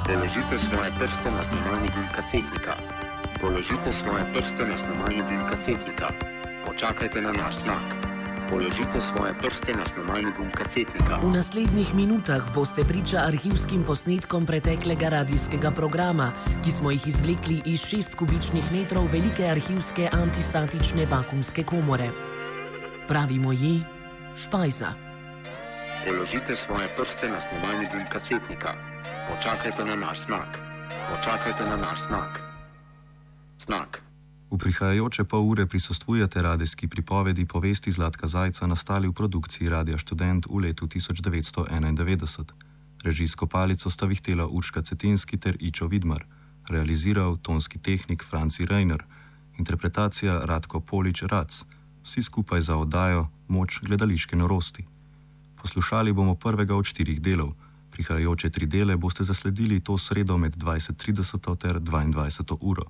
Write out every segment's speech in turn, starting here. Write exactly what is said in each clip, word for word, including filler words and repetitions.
Položite svoje prste na snemalni gumb kasetnika. Položite svoje prste na snemalni gumb kasetnika. Počakajte na naš znak. Položite svoje prste na snemalni gumb kasetnika. V naslednjih minutah boste priča arhivskim posnetkom preteklega radijskega programa, ki smo jih izvlekli iz šest kubičnih metrov velike arhivske antistatične vakuumske komore. Pravimo ji špajza. Položite svoje prste na snemalni gumb kasetnika. Počakajte na naš znak. Počakajte na naš znak. Znak. V prihajajoče pol ure prisostvujete radijski pripovedi povesti Zlatka Zajca, nastali v produkciji Radia Študent v letu tisoč devetsto enaindevetdeset. Režijsko palico sta vihtela Urška Cetinski ter Ičo Vidmar, realiziral tonski tehnik Franci Reiner, interpretacija Radko Polič-Rac, vsi skupaj za oddajo Moč gledališke norosti. Poslušali bomo prvega od štirih delov. Prihajajoče tri dele boste zasledili to sredo med dvajset trideset ter dvaindvajset uro.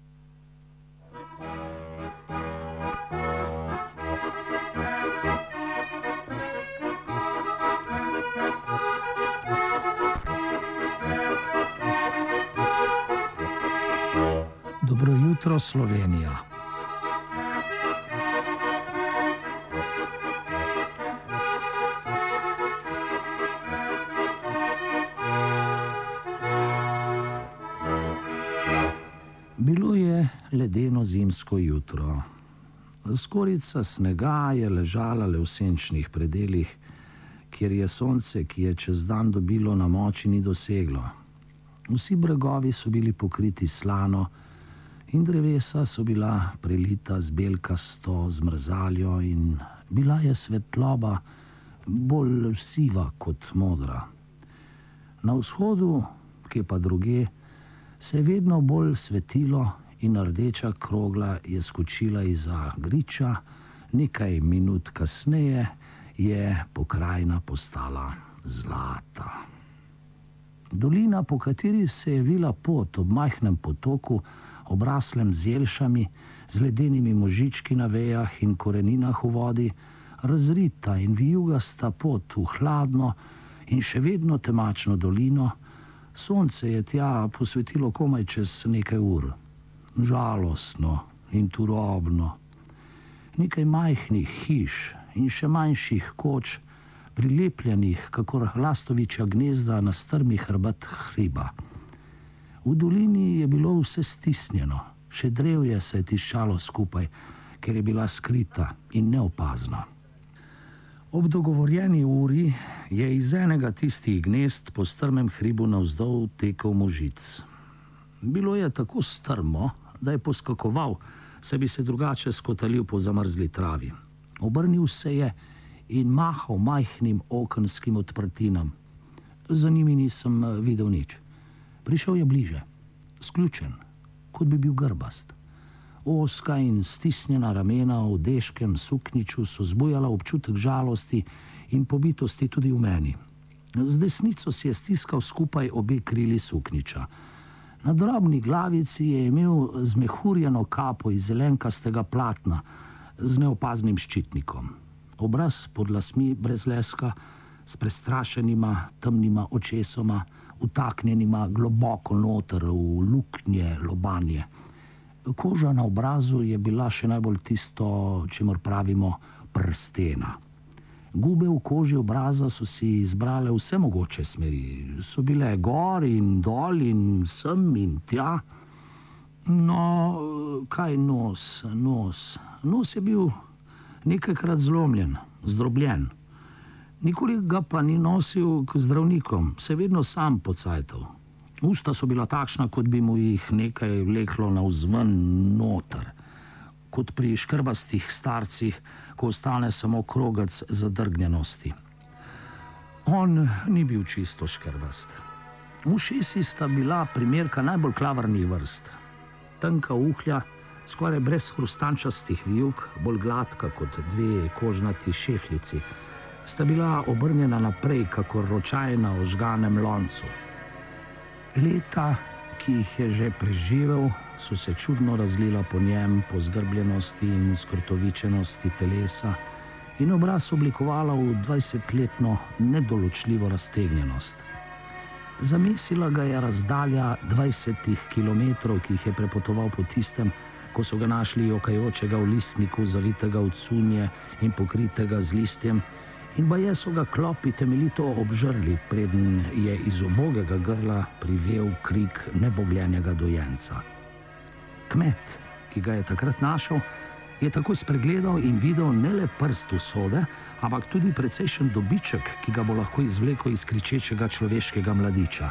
Dobro jutro, Slovenija. Bilo je ledeno zimsko jutro. Skorica snega je ležala le v senčnih predelih, kjer je sonce, ki je čez dan dobilo na moči, ni doseglo. Vsi bregovi so bili pokriti slano in drevesa so bila prelita z belkasto zmrzaljo in bila je svetloba bolj siva kot modra. Na vzhodu, kje pa druge, se je vedno bolj svetilo in rdeča krogla je skočila izza griča, nekaj minut kasneje je pokrajina postala zlata. Dolina, po kateri se je vila pot ob majhnem potoku, obraslem z jelšami, z ledenimi možički na vejah in koreninah v vodi, razrita in vijugasta pot v hladno in še vedno temačno dolino, sonce je tja posvetilo komaj čez nekaj ur. Žalostno in turobno. Nekaj majhnih hiš in še manjših koč, prilepljenih kakor lastovičja gnezda na strmi hrbet hriba. V dolini je bilo vse stisnjeno, še drevje se je tiščalo skupaj, ker je bila skrita in neopazna. Ob dogovorjeni uri je iz enega tistih gnezd po strmem hribu navzdol tekel možic. Bilo je tako strmo, da je poskakoval, saj bi se drugače skotalil po zamrzli travi. Obrnil se je in mahal majhnim okenskim odprtinam. Za njimi nisem videl nič. Prišel je bliže, sključen, kot bi bil grbast. Ozka in stisnjena ramena v deškem sukniču so zbujala občutek žalosti in pobitosti tudi v meni. Z desnico si je stiskal skupaj obe krili sukniča. Na drobni glavici je imel zmehurjeno kapo iz zelenkastega platna z neopaznim ščitnikom. Obraz pod lasmi brez leska, s prestrašenima temnima očesoma, utaknjenima globoko noter v luknje lobanje. Koža na obrazu je bila še najbolj tisto, čemur pravimo prstena. Gube v koži obraza so si izbrale vse mogoče smeri. So bile gor in dol in sem in tja. No, kaj nos, nos? Nos je bil nekajkrat zlomljen, zdrobljen. Nikoli ga pa ni nosil k zdravnikom, se vedno sam pocajtal. Usta so bila takšna, kot bi mu jih nekaj vleklo navzven noter. Kot pri škrbastih starcih, ko ostane samo krogec zadrgnjenosti. On ni bil čisto škrbast. Ušesi sta bila primerka najbolj klavrnih vrst. Tanka uhlja, skoraj brez hrustančastih vijuk, bolj gladka kot dve kožnati šefljici, sta bila obrnjena naprej, kakor ročaj na ožganem loncu. Leta, ki jih je že preživel, so se čudno razlila po njem, po zgrbljenosti in skrtovičenosti telesa in obraz oblikovala v dvajsetletno nedoločljivo raztegnjenost. Zamesila ga je razdalja dvajset kilometrov, ki jih je prepotoval po tistem, ko so ga našli jokajočega v listniku, zavitega v cunje in pokritega z listjem, in baje so ga klopi temeljito obžrli, preden je iz ubogega grla privel krik nebogljenega dojenca. Kmet, ki ga je takrat našel, je takoj spregledal in videl ne le prst usode, ampak tudi precejšen dobiček, ki ga bo lahko izvlekel iz kričečega človeškega mladiča.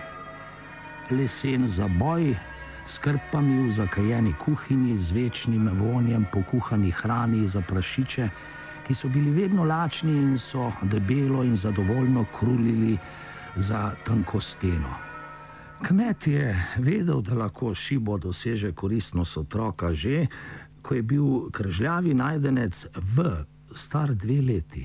Lesen zaboj s krpami v zakajeni kuhinji, z večnim vonjem po kuhani hrani za prašiče, ki so bili vedno lačni in so debelo in zadovoljno krulili za tanko steno. Kmet je vedel, da lahko šibo doseže koristnost otroka že, ko je bil kržljavi najdenec v star dve leti.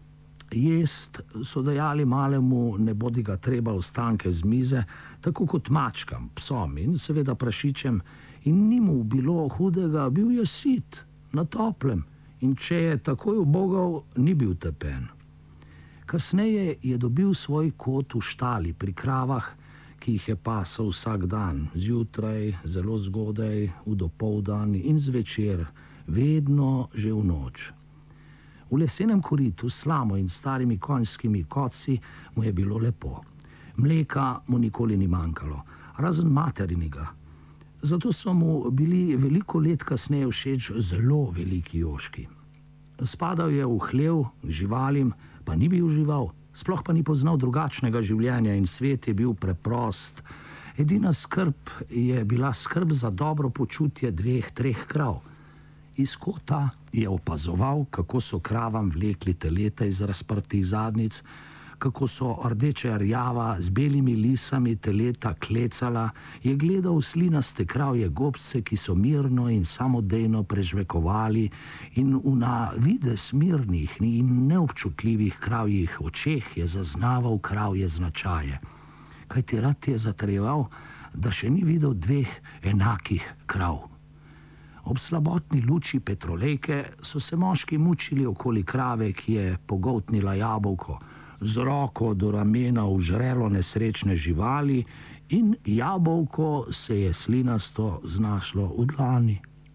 Jest so dajali malemu nebodiga treba ostanke z mize, tako kot mačkam, psom in seveda prašičem, in ni mu bilo hudega, bil je sit, na toplem, in če je takoj ubogal, ni bil tepen. Kasneje je dobil svoj kot v štali pri kravah, ki jih je pasal vsak dan, zjutraj, zelo zgodaj, v dopoldan in zvečer, vedno že v noč. V lesenem koritu s slamo in starimi konjskimi kotci mu je bilo lepo. Mleka mu nikoli ni manjkalo, razen materinega. Zato so mu bili veliko let kasneje všeč zelo veliki joški. Spadal je v hlev k živalim, pa ni bil žival, sploh pa ni poznal drugačnega življenja in svet je bil preprost. Edina skrb je bila skrb za dobro počutje dveh, treh krav. Iz kota je opazoval, kako so kravam vlekli teleta iz razprtih zadnjic, kako so rdeče rjava z belimi lisami teleta klecala, je gledal slinaste kravje gobce, ki so mirno in samodejno prežvekovali, in v na videz mirnih in neobčutljivih kravjih očeh je zaznaval kravje značaje. Kajti rad je zatrjeval, da še ni videl dveh enakih krav. Ob slabotni luči petrolejke so se moški mučili okoli krave, ki je pogoltnila jabolko, z roko do ramena užrelo nesrečne živali in jabolko se je slinasto znašlo v dlani.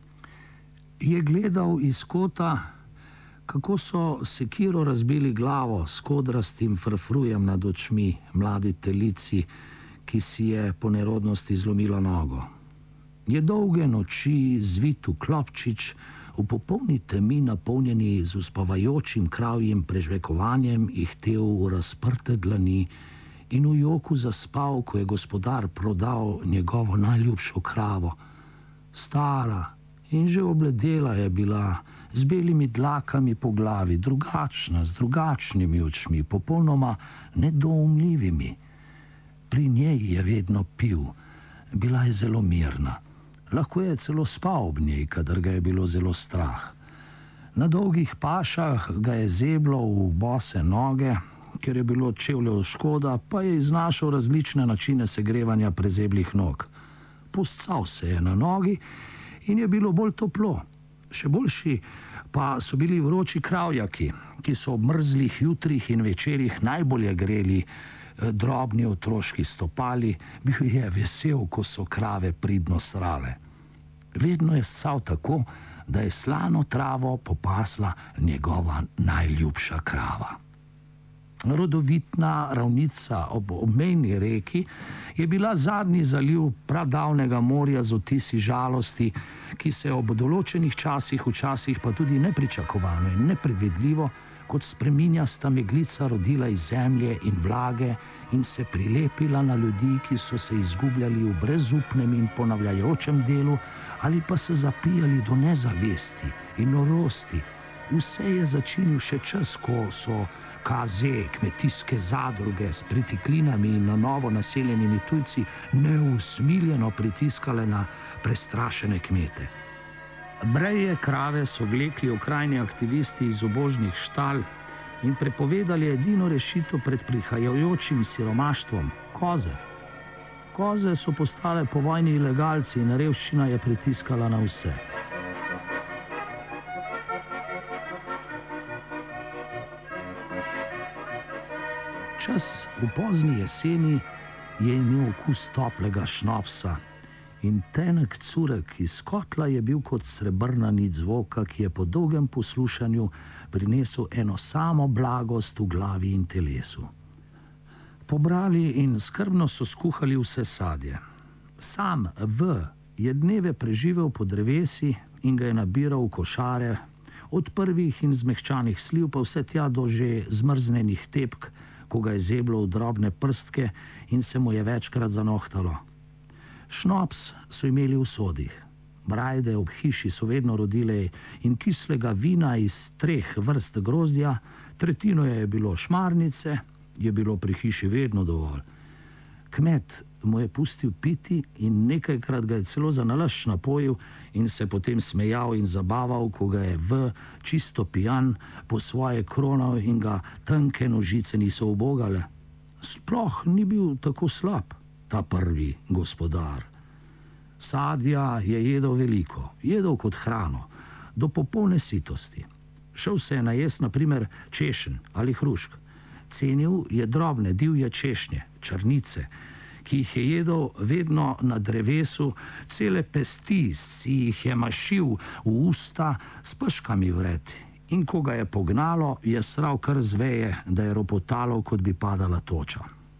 Je gledal iz kota, kako so sekiro razbili glavo s kodrastim frfrujem nad očmi mladi telici, ki si je po nerodnosti zlomila nogo. Je dolge noči zvit v klopčič, v popolni temi napolnjeni z uspavajočim kravjim prežvekovanjem ihtel v razprte dlani in v joku zaspal, ko je gospodar prodal njegovo najljubšo kravo. Stara in že obledela je bila, z belimi dlakami po glavi, drugačna, z drugačnimi očmi, popolnoma nedoumljivimi. Pri njej je vedno pil, bila je zelo mirna. Lahko je celo spal ob njej, kadar ga je bilo zelo strah. Na dolgih pašah ga je zeblo v bose noge, ker je bilo čevljev škoda, pa je iznašal različne načine segrevanja prezeblih nog. Poscal se je na nogi in je bilo bolj toplo. Še boljši pa so bili vroči kravjaki, ki so ob mrzlih jutrih in večerih najbolje greli drobni otroški stopali. Bil je vesel, ko so krave pridno srale. Vedno je scal tako, da je slano travo popasla njegova najljubša krava. Rodovitna ravnica ob obmejni reki je bila zadnji zaliv pradavnega morja z odtisi žalosti, ki se ob določenih časih, včasih pa tudi nepričakovano in nepredvidljivo, kot spreminjasta meglica rodila iz zemlje in vlage in se prilepila na ljudi, ki so se izgubljali v brezupnem in ponavljajočem delu ali pa se zapijali do nezavesti in norosti. Vse je začinil še čas, ko so K Z, kmetijske zadruge s pritiklinami in na novo naseljenimi tujci neusmiljeno pritiskale na prestrašene kmete. Breje krave so vlekli okrajni aktivisti iz ubožnih štal in prepovedali edino rešitev pred prihajajočim siromaštvom – koze. Koze so postale povojni ilegalci in revščina je pritiskala na vse. Čas v pozni jeseni je imel okus toplega šnopsa in tenek curek iz kotla je bil kot srebrna nit zvoka, ki je po dolgem poslušanju prinesel eno samo blagost v glavi in telesu. Pobrali in skrbno so skuhali vse sadje. Sam V je dneve preživel po drevesi in ga je nabiral v košare, od prvih in zmehčanih sliv pa vse tja do že zmrznenih tepk, ko ga je zeblo v drobne prstke in se mu je večkrat zanohtalo. Šnops so imeli v sodih, brajde ob hiši so vedno rodile in kislega vina iz treh vrst grozdja, tretjino je bilo šmarnice, je bilo pri hiši vedno dovolj. Kmet mu je pustil piti in nekajkrat ga je celo za nalašč napojil in se potem smejal in zabaval, ko ga je V čisto pijan po svoje kronal in ga tanke nožice niso ubogale. Sploh ni bil tako slab, ta prvi gospodar. Sadja je jedel veliko, jedel kot hrano, do popolne sitosti. Šel se je najest na primer češenj ali hrušk. Cenil je drobne divje češnje, črnice, ki jih je jedel vedno na drevesu, cele pesti si jih je mašil v usta s peškami vred. In ko ga je pognalo, je sral kar zveje, da je ropotalo, kot bi padala toča.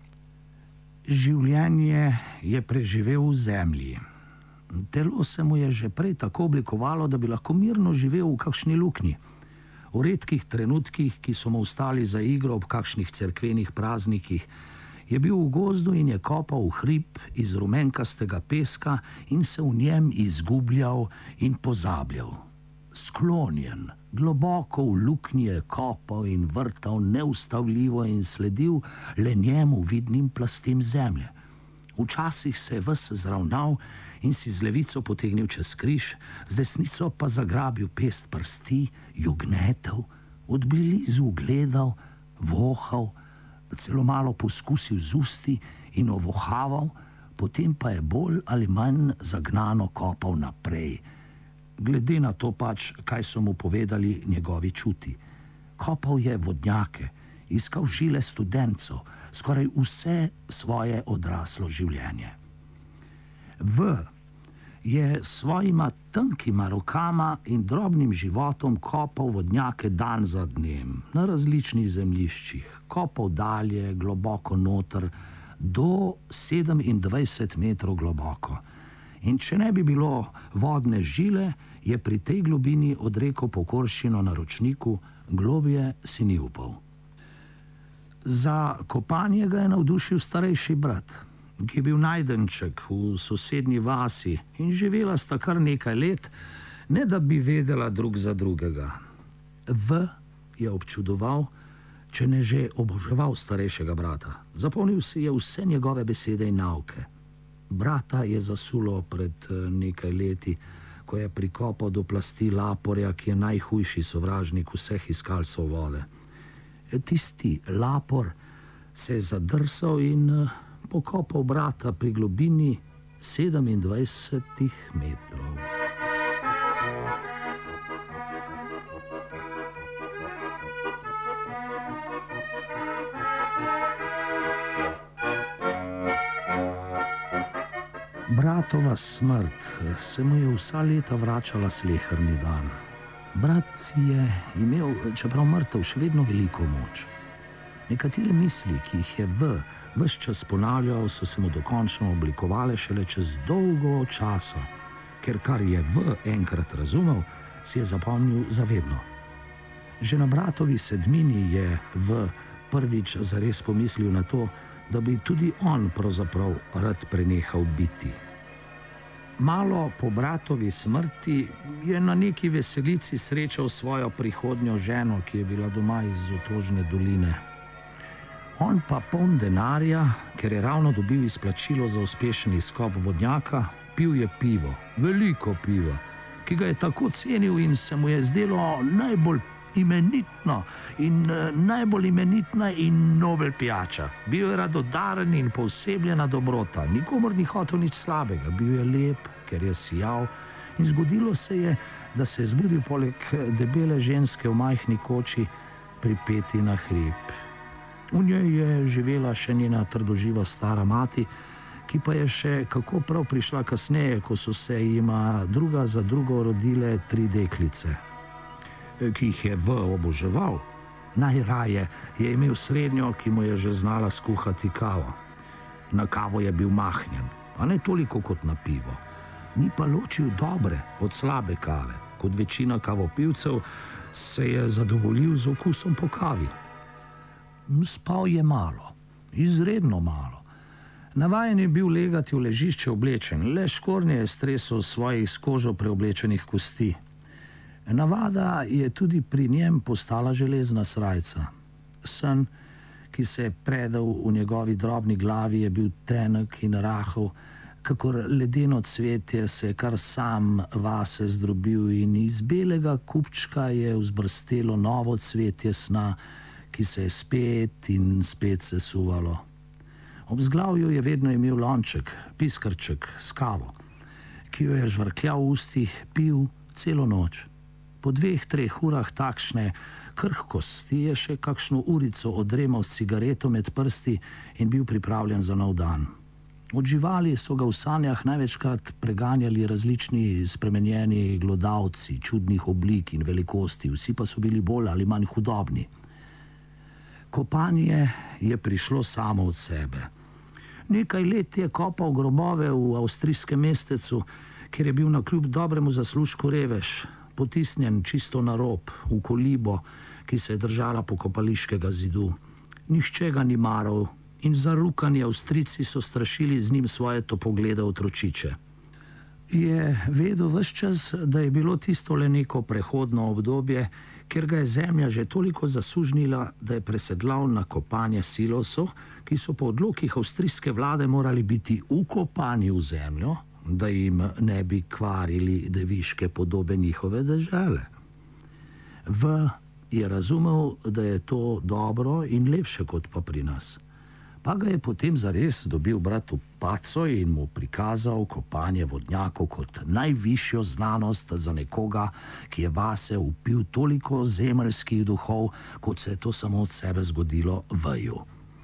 Življenje je preživel v zemlji. Telo se mu je že prej tako oblikovalo, da bi lahko mirno živel v kakšni luknji. V redkih trenutkih, ki so mu ostali za igro ob kakšnih cerkvenih praznikih, je bil v gozdu in je kopal v hrib iz rumenkastega peska in se v njem izgubljal in pozabljal. Sklonjen, globoko v luknji je kopal in vrtal neustavljivo in sledil le njemu vidnim plastem zemlje. Včasih se je ves zravnal in si z levico potegnil čez križ, z desnico pa zagrabil pest prsti, jo gnetel, od blizu gledal, vohal, celo malo poskusil z usti in ovohaval, potem pa je bolj ali manj zagnano kopal naprej. Glede na to pač, kaj so mu povedali njegovi čuti. Kopal je vodnjake, iskal žile studencov, skoraj vse svoje odraslo življenje. V je svojima tankima rokama in drobnim životom kopal vodnjake dan za dnem, na različnih zemljiščih, kopal dalje, globoko noter, do sedemindvajset metrov globoko. In če ne bi bilo vodne žile, je pri tej globini odrekel pokorščino na ročniku, globje si ni upal. Za kopanje ga je navdušil starejši brat, ki je bil najdenček v sosednji vasi in živela sta kar nekaj let, ne da bi vedela drug za drugega. V je občudoval, če ne že oboževal starejšega brata. Zapomnil si je vse njegove besede in nauke. Brata je zasulo pred nekaj leti, ko je prikopal do plasti laporja, ki je najhujši sovražnik vseh iskalcev vode. Tisti lapor se je zadrsal in pokopal brata pri globini sedemindvajsetih metrov. Bratova smrt se mu je vsa leta vračala sleherni dan. Brat je imel, čeprav mrtev, še vedno veliko moč. Nekatere misli, ki jih je V ves čas ponavljal, so se mu dokončno oblikovale šele čez dolgo časa, ker kar je V enkrat razumel, si je zapomnil zavedno. Že na bratovi sedmini je V prvič zares pomislil na to, da bi tudi on pravzaprav rad prenehal biti. Malo po bratovi smrti je na neki veselici srečal svojo prihodnjo ženo, ki je bila doma iz Otožne doline. On pa poln denarja, ker je ravno dobil izplačilo za uspešen izkop vodnjaka, pil je pivo, veliko piva, ki ga je tako cenil in se mu je zdelo najbolj imenitno in uh, najbolj imenitna in nobel pijača. Bil je radodaren in posebljena dobrota, nikomor ni hotel nič slabega, bil je lep, ker je sijal in zgodilo se je, da se je zbudil poleg debele ženske v majhni koči pripeti na hrib. V njej je živela še njena trdoživa stara mati, ki pa je še kako prav prišla kasneje, ko so se jima druga za drugo rodile tri deklice, ki jih je V oboževal. Najraje je imel srednjo, ki mu je že znala skuhati kavo. Na kavo je bil mahnjen, a ne toliko kot na pivo. Ni pa ločil dobre od slabe kave. Kot večina kavopivcev se je zadovoljil z okusom po kavi. Spal je malo, izredno malo. Navajen je bil legati v ležišče oblečen, le škornje je stresel svojih s kožo preoblečenih kosti. Navada je tudi pri njem postala železna srajca. Sen, ki se je predal v njegovi drobni glavi, je bil tenek in rahel, kakor ledeno cvetje se je kar sam vase zdrobil in iz belega kupčka je vzbrstelo novo cvetje sna, ki se je spet in spet sesuvalo. Ob zglavju je vedno imel lonček, piskrček s kavo, ki jo je žvrkljal v ustih, pil celo noč. Po dveh, treh urah takšne krhkosti je še kakšno urico odremal s cigareto med prsti in bil pripravljen za nov dan. Od živali so ga v sanjah največkrat preganjali različni spremenjeni glodavci, čudnih oblik in velikosti, vsi pa so bili bolj ali manj hudobni. Kopanje je prišlo samo od sebe. Nekaj let je kopal grobove v avstrijskem mestecu, kjer je bil na kljub dobremu zaslužku revež, potisnjen čisto na rob, v kolibo, ki se je držala pokopališkega zidu. Nihče ga ni maral in zarukani Avstrijci so strašili z njim svoje topoglede otročiče. Je vedel ves čas, da je bilo tisto le neko prehodno obdobje, ker ga je zemlja že toliko zasužnila, da je presedlal na kopanje silosov, ki so po odlokih avstrijske vlade morali biti ukopani v zemljo, da jim ne bi kvarili deviške podobe njihove dežele. V je razumel, da je to dobro in lepše kot pa pri nas. Pa ga je potem zares dobil brat v paco in mu prikazal kopanje vodnjakov kot najvišjo znanost za nekoga, ki je vase vpil toliko zemeljskih duhov, kot se je to samo od sebe zgodilo Vju.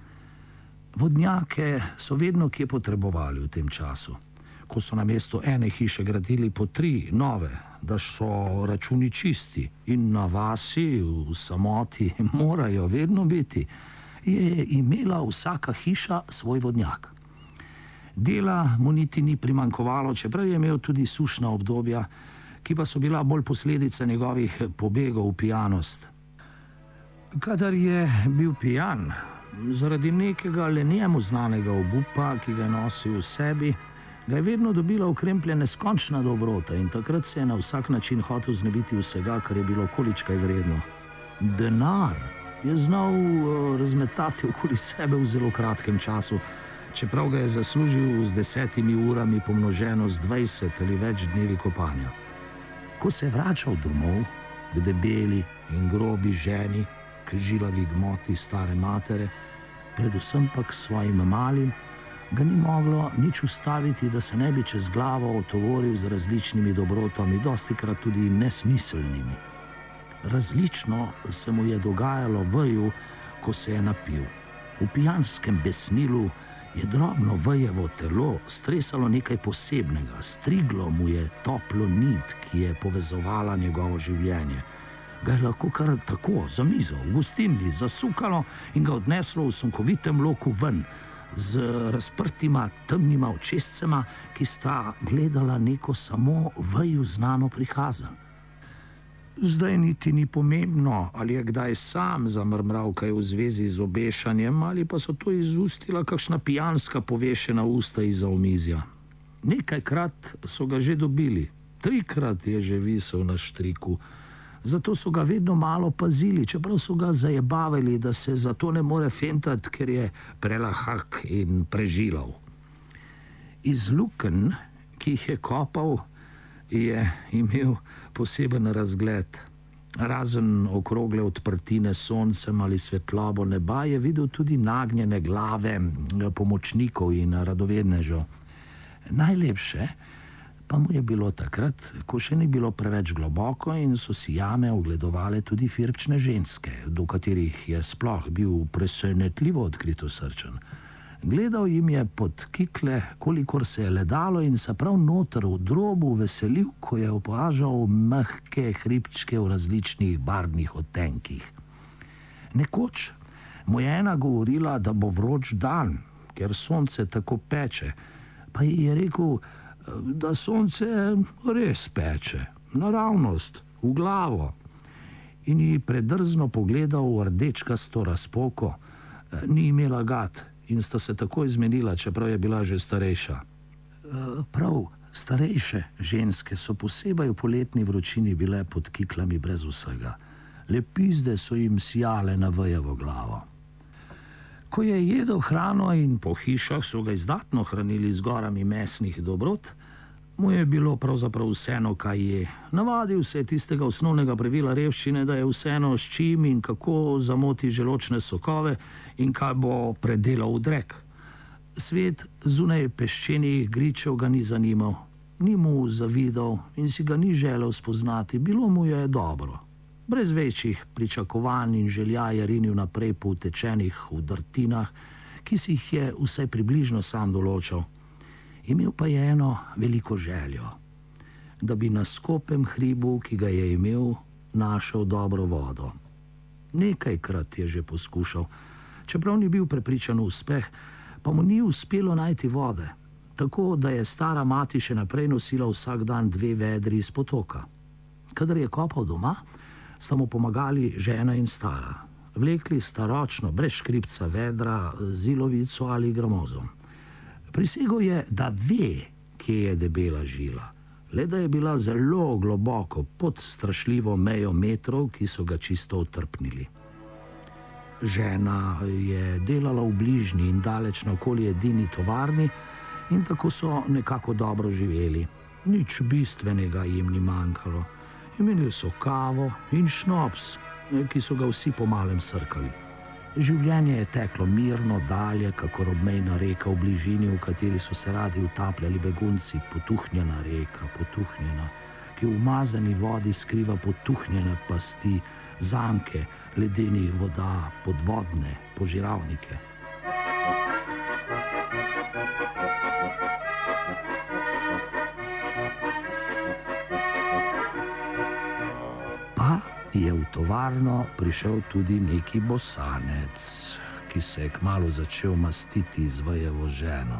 Vodnjake so vedno kje potrebovali v tem času. Ko so na mesto ene hiše gradili po tri nove, da so računi čisti in na vasi v samoti morajo vedno biti, je imela vsaka hiša svoj vodnjak. Dela mu niti ni primanjkovalo, čeprav je imel tudi sušna obdobja, ki pa so bila bolj posledica njegovih pobegov v pijanost. Kadar je bil pijan, zaradi nekega le njemu znanega obupa, ki ga je nosil v sebi, ga je vedno dobila ukremplje neskončna dobrota in takrat se je na vsak način hotel znebiti vsega, kar je bilo količkaj vredno. Denar je znal uh, razmetati okoli sebe v zelo kratkem času, čeprav ga je zaslužil z desetimi urami pomnoženo z dvajset ali več dnevi kopanja. Ko se je vračal domov k debeli in grobi ženi, k žilavi gmoti stare matere, predvsem pa k svojim malim, ga ni moglo nič ustaviti, da se ne bi čez glavo otovoril z različnimi dobrotami, dostikrat tudi nesmiselnimi. Različno se mu je dogajalo Vju, ko se je napil. V pijanskem besnilu je drobno Vjevo telo stresalo nekaj posebnega, striglo mu je toplo nit, ki je povezovala njegovo življenje. Ga je lahko kar tako za mizo v gostilni zasukalo in ga odneslo v sunkovitem loku ven, z razprtima temnima očescema, ki sta gledala neko samo Vju znano prikazan. Zdaj niti ni pomembno, ali je kdaj sam zamrmral kaj v zvezi z obešanjem, ali pa so to izustila kakšna pijanska povešena usta iza omizja. Nekajkrat so ga že dobili, trikrat je že visel na štriku, zato so ga vedno malo pazili, čeprav so ga zajebavali, da se zato ne more fentati, ker je prelahak in prežilav. Iz lukenj, ki jih je kopal, je imel poseben razgled. Razen okrogle odprtine soncem ali svetlobo neba je videl tudi nagnjene glave pomočnikov in radovednežev. Najlepše Pa mu je bilo takrat, ko še ni bilo preveč globoko in so si jame ogledovale tudi firpčne ženske, do katerih je sploh bil presenetljivo odkritosrčen. Gledal jim je pod kikle, kolikor se je le dalo, in se prav noter v drobu veselil, ko je opažal mehke hribčke v različnih barvnih odtenkih. Nekoč mu je ena govorila, da bo vroč dan, ker sonce tako peče, pa ji je rekel, da sonce res peče, naravnost, v glavo. In ji predrzno pogledal v rdečkasto razpoko, ni imela gat in sta se tako izmenila, čeprav je bila že starejša. Prav starejše ženske so posebej v poletni vročini bile pod kiklami brez vsega. Le pizde so jim sijale na vejevo glavo. Ko je jedel hrano in po hišah so ga izdatno hranili z gorami mesnih dobrot, mu je bilo pravzaprav vseeno, kaj je. Navadil se je tistega osnovnega pravila revščine, da je vseeno s čim in kako zamoti želočne sokove in kaj bo predelal v drek. Svet zunaj peščenih gričev ga ni zanimal, ni mu zavidal in si ga ni želel spoznati, bilo mu je dobro. Brez večjih pričakovanj in želja je rinil naprej po utečenih vdrtinah, ki si jih je vsaj približno sam določal. Imel pa je eno veliko željo, da bi na skopem hribu, ki ga je imel, našel dobro vodo. Nekajkrat je že poskušal, čeprav ni bil prepričan v uspeh, pa mu ni uspelo najti vode, tako da je stara mati še naprej nosila vsak dan dve vedri iz potoka. Kadar je kopal doma, sta mu pomagali žena in stara. Vlekli sta ročno, brez škripca vedra, z ilovico ali gramozom. Prisegel je, da ve, kje je debela žila, le da je bila zelo globoko pod strašljivo mejo metrov, ki so ga čisto utrpnili. Žena je delala v bližnji in daleč naokoli edini tovarni in tako so nekako dobro živeli. Nič bistvenega jim ni manjkalo. Imeli so kavo in šnops, ki so ga vsi po malem srkali. Življenje je teklo mirno dalje, kakor obmejna reka v bližini, v kateri so se radi utapljali begunci, potuhnjena reka, potuhnjena, ki v umazani vodi skriva potuhnjene pasti, zanke, ledenih voda, podvodne požiralnike. Je v tovarno prišel tudi neki bosanec, ki se je kmalu začel mastiti z vejevo ženo.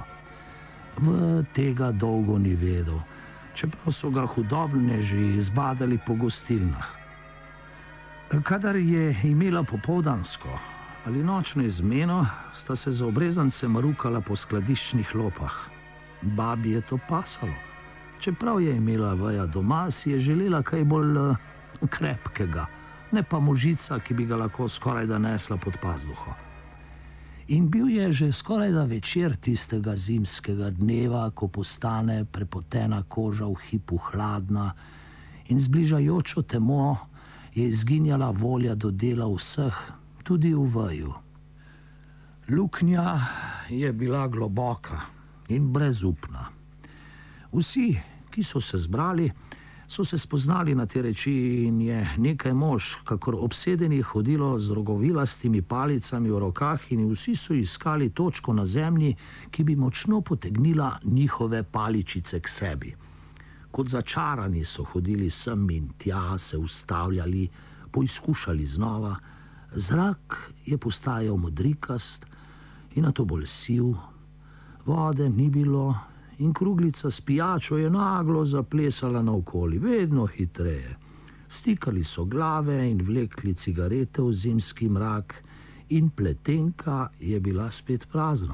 V tega dolgo ni vedel, čeprav so ga hudobneži zbadali po gostilnah. Kadar je imela popoldansko ali nočno izmeno, sta se za obrezancem rukala po skladiščnih lopah. Babi je to pasalo. Čeprav je imela veja doma, si je želela kaj bolj krepkega, ne pa možica, ki bi ga lahko skoraj da nesla pod pazduho. In bil je že skoraj da večer tistega zimskega dneva, ko postane prepotena koža v hipu hladna in z bližajočo temo je izginjala volja do dela vseh, tudi v veju. Luknja je bila globoka in brezupna. Vsi, ki so se zbrali, so se spoznali na te reči in je nekaj mož, kakor obsedenih, hodilo z rogovilastimi palicami v rokah in vsi so iskali točko na zemlji, ki bi močno potegnila njihove paličice k sebi. Kot začarani so hodili sem in tja, se ustavljali, poizkušali znova. Zrak je postajal modrikast in nato bolj siv, vode ni bilo, in kruglica s pijačo je naglo zaplesala naokoli, vedno hitreje. Stikali so glave in vlekli cigarete v zimski mrak in pletenka je bila spet prazna.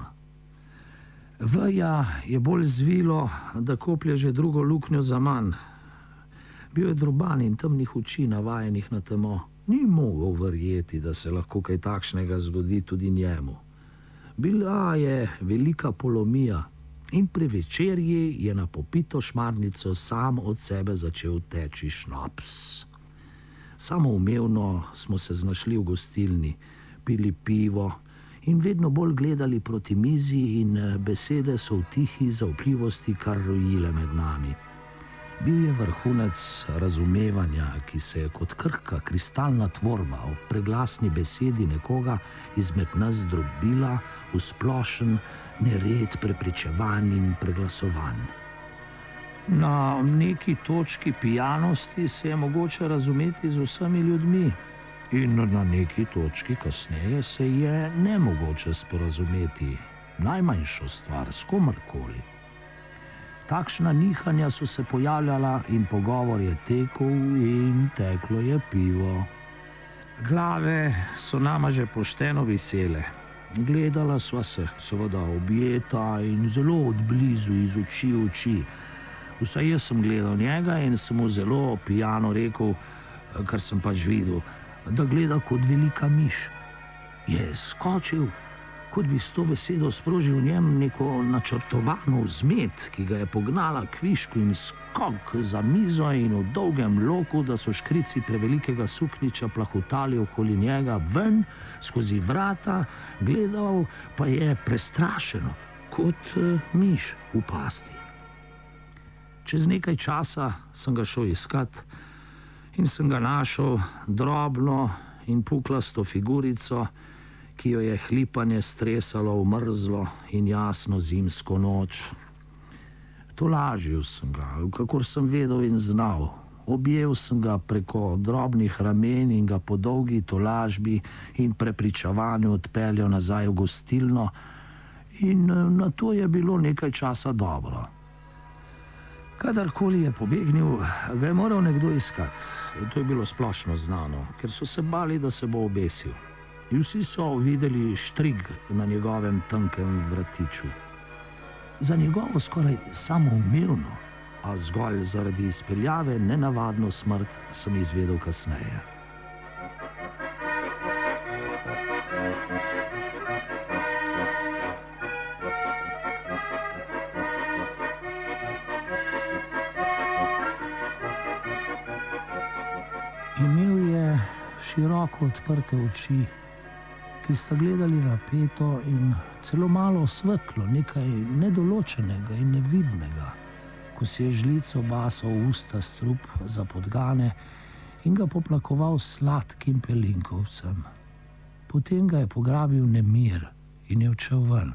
Veja je bolj zvilo, da koplje že drugo luknjo za manj. Bil je droban in temnih oči, navajenih na temo. Ni mogel verjeti, da se lahko kaj takšnega zgodi tudi njemu. Bila je velika polomija, in pri večerji je na popito šmarnico sam od sebe začel teči šnops. Samoumevno smo se znašli v gostilni, pili pivo in vedno bolj gledali proti mizi in besede so v tihi zaupljivosti kar rojile med nami. Bil je vrhunec razumevanja, ki se je kot krhka kristalna tvorba ob preglasni besedi nekoga izmed nas drobila v splošen nered prepričevanj in preglasovanj. Na neki točki pijanosti se je mogoče razumeti z vsemi ljudmi in na neki točki kasneje se je nemogoče sporazumeti najmanjšo stvar s komarkoli. Takšna nihanja so se pojavljala in pogovor je tekel in teklo je pivo. Glave so nama že pošteno vesele. Gledala sva se, seveda objeta in zelo odblizu iz oči v oči. Vsaj jaz sem gledal njega in sem mu zelo pijano rekel, kar sem pač videl, da gleda kot velika miš. Je skočil, kot bi s to besedo sprožil v njem neko načrtovano vzmet, ki ga je pognala k višku in skok za mizo in v dolgem loku, da so škrici prevelikega sukniča plahutali okoli njega ven, skozi vrata, gledal pa je prestrašeno, kot miš v pasti. Čez nekaj časa sem ga šel iskat in sem ga našel drobno in puklasto figurico, ki jo je hlipanje stresalo v mrzlo in jasno zimsko noč. Tolažil sem ga, kakor sem vedel in znal. Objel sem ga preko drobnih ramen in ga po dolgi tolažbi in prepričevanju odpeljal nazaj v gostilno in na to je bilo nekaj časa dobro. Kadarkoli je pobegnil, ga je moral nekdo iskati. To je bilo splošno znano, ker so se bali, da se bo obesil. In vsi so videli štrig na njegovem tankem vratiču. Za njegovo skoraj samoumevno, a zgolj zaradi izpeljave nenavadno smrt sem izvedel kasneje. Imel je široko odprte oči, ki sta gledali napeto in celo malo svetlo, nekaj nedoločenega in nevidnega, ko si je žlico basal v usta strup za podgane in ga poplakoval s sladkim pelinkovcem. Potem ga je pograbil nemir in je odšel ven.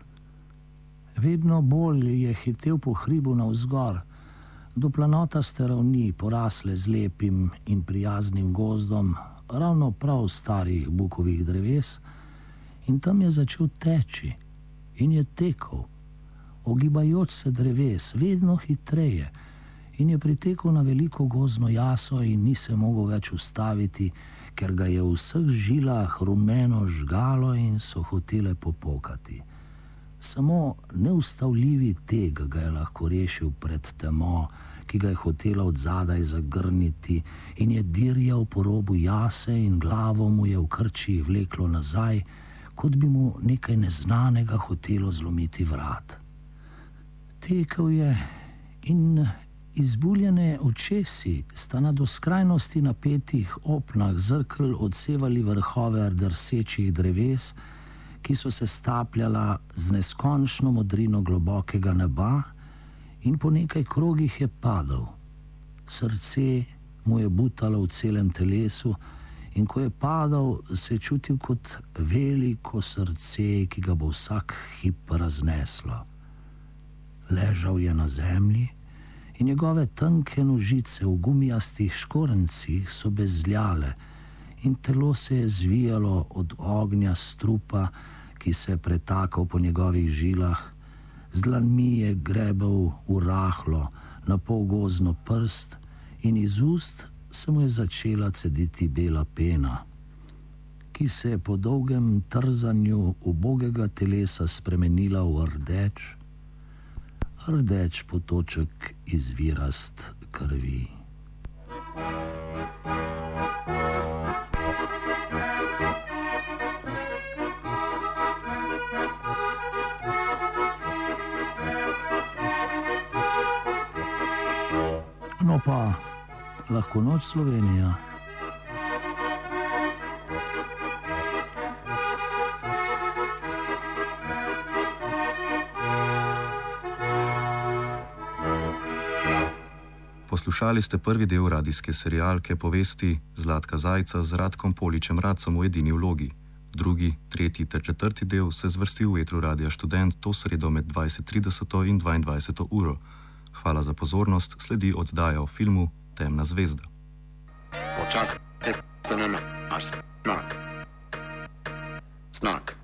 Vedno bolj je hitel po hribu navzgor, do planotaste ravni, porasle z lepim in prijaznim gozdom, ravno prav starih bukovih dreves, in tam je začel teči in je tekel, ogibajoč se dreves, vedno hitreje, in je pritekel na veliko gozdno jaso in ni se mogel več ustaviti, ker ga je v vseh žilah rumeno žgalo in so hotele popokati. Samo neustavljivi teg ga je lahko rešil pred temo, ki ga je hotela od zadaj zagrniti, in je dirjal po robu jase in glavo mu je v krčih vleklo nazaj, kot bi mu nekaj neznanega hotelo zlomiti vrat. Tekel je in izbuljene očesi sta na do skrajnosti napetih opnah zrkel odsevali vrhove rdrsečih dreves, ki so se stapljala z neskončno modrino globokega neba, in po nekaj krogih je padal. Srce mu je butalo v celem telesu in ko je padal, se je čutil kot veliko srce, ki ga bo vsak hip razneslo. Ležal je na zemlji in njegove tanke nožice v gumijastih škorencih so bezljale in telo se je zvijalo od ognja strupa, ki se je pretakal po njegovih žilah, z dlanmi je grebel v rahlo, na pol gozno prst in iz ust se mu je začela cediti bela pena, ki se je po dolgem trzanju ubogega telesa spremenila v rdeč, rdeč potoček izvirast krvi. No pa, lahko noč Slovenija. Poslušali ste prvi del radijske serialke povesti Zlatka Zajca z Radkom Poličem Radcem v edini vlogi. Drugi, tretji ter četrti del se zvrsti v etru Radia Študent to sredo med dvajset trideset in dvaindvajset uro. Hvala za pozornost, sledi oddaja o filmu Temna zvezda. Počakajte na naš znak. Znak.